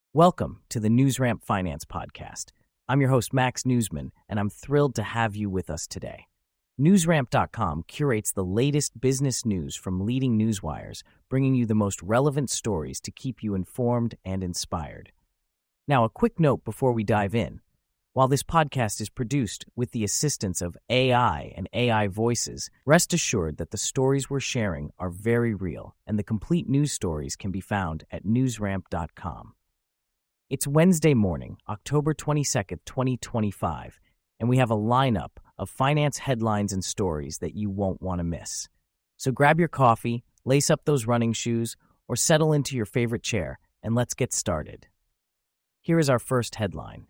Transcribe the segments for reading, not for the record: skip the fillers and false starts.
Welcome to the NewsRamp Finance Podcast. I'm your host, Max Newsman, and I'm thrilled to have you with us today. NewsRamp.com curates the latest business news from leading newswires, bringing you the most relevant stories to keep you informed and inspired. Now, a quick note before we dive in. While this podcast is produced with the assistance of AI and AI voices, rest assured that the stories we're sharing are very real, and the complete news stories can be found at NewsRamp.com. It's Wednesday morning, October 22nd, 2025, and we have a lineup of finance headlines and stories that you won't want to miss. So grab your coffee, lace up those running shoes, or settle into your favorite chair, and let's get started. Here is our first headline.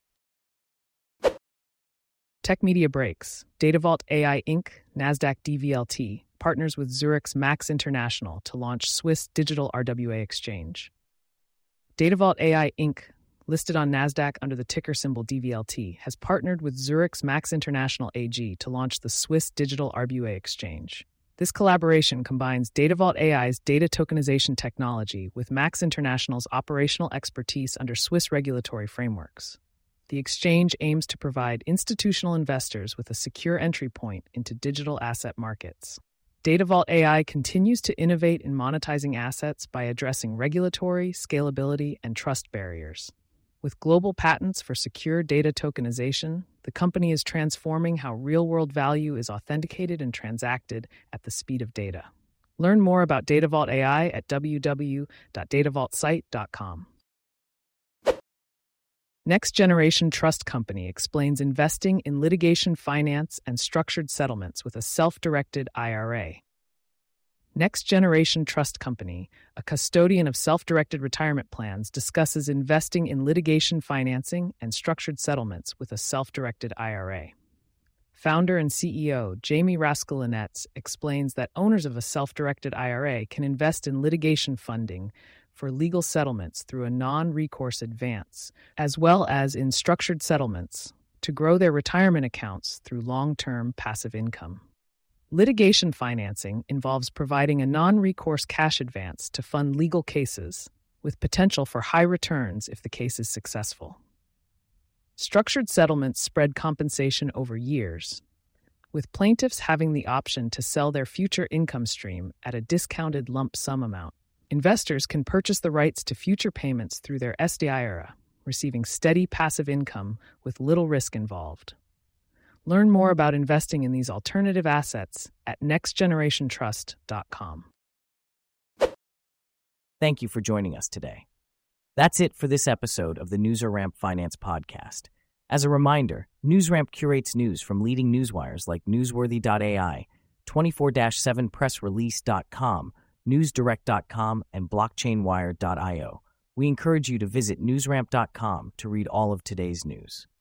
Tech Media breaks. Datavault AI Inc., Nasdaq DVLT, partners with Zurich's Max International to launch Swiss digital RWA exchange. Datavault AI Inc., listed on Nasdaq under the ticker symbol DVLT, has partnered with Zurich's Max International AG to launch the Swiss digital RWA exchange. This collaboration combines Datavault AI's data tokenization technology with Max International's operational expertise under Swiss regulatory frameworks. The exchange aims to provide institutional investors with a secure entry point into digital asset markets. Datavault AI continues to innovate in monetizing assets by addressing regulatory, scalability, and trust barriers. With global patents for secure data tokenization, the company is transforming how real-world value is authenticated and transacted at the speed of data. Learn more about Datavault AI at www.datavaultsite.com. Next Generation Trust Company explains investing in litigation finance and structured settlements with a self-directed IRA. Next Generation Trust Company, a custodian of self-directed retirement plans, discusses investing in litigation financing and structured settlements with a self-directed IRA. Founder and CEO Jamie Raskulinecz explains that owners of a self-directed IRA can invest in litigation funding for legal settlements through a non-recourse advance, as well as in structured settlements to grow their retirement accounts through long-term passive income. Litigation financing involves providing a non-recourse cash advance to fund legal cases, with potential for high returns if the case is successful. Structured settlements spread compensation over years, with plaintiffs having the option to sell their future income stream at a discounted lump sum amount. Investors can purchase the rights to future payments through their SDI IRA, receiving steady passive income with little risk involved. Learn more about investing in these alternative assets at nextgenerationtrust.com. Thank you for joining us today. That's it for this episode of the NewsRamp Finance Podcast. As a reminder, NewsRamp curates news from leading newswires like Newsworthy.ai, 24/7pressrelease.com, newsdirect.com, and blockchainwire.io. We encourage you to visit newsramp.com to read all of today's news.